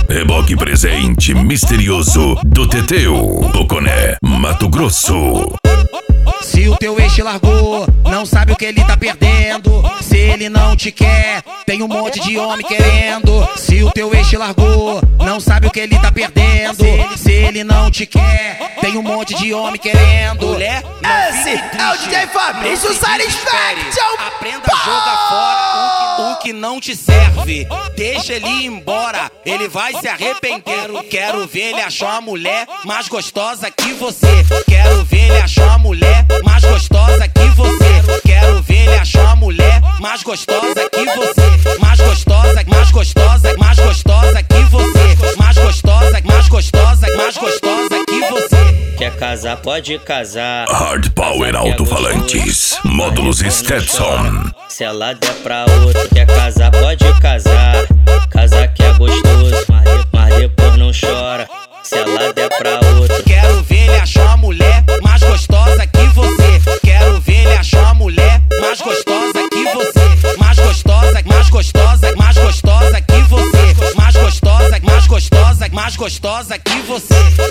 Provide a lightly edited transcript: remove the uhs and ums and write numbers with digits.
Reboque presente misterioso do Teteu, Poconé, Mato Grosso. Se o teu ex te largou, não sabe o que ele tá perdendo. Se ele não te quer, tem um monte de homem querendo. Se o teu ex te largou, não sabe o que ele tá perdendo. Se ele não te quer, tem um monte de homem querendo. Mulher, esse é o DJ Fabrício Satisfaction. Aprenda a jogar fora o que não te serve. Deixa ele ir embora, ele vai se arrepender. Quero ver ele achar uma mulher mais gostosa que você. Quero ver ele achar uma mulher mais gostosa que você. Quero ver ele achar uma mulher mais gostosa que você. Mais gostosa, mais gostosa, mais gostosa que você. Mais gostosa, mais gostosa, mais gostosa que você. Quer casar, pode casar. Hard Power Alto-Falantes, módulos Stetson. Se ela der pra outro, quer casar, pode casar. Casar que é gostoso, mas depois não chora. Se ela der pra outro, quero ver ele achar uma mulher mais gostosa que você. Quero ver ele achar uma mulher mais gostosa que você. Mais gostosa, mais gostosa, mais gostosa que você. Mais gostosa, mais gostosa, mais gostosa que você.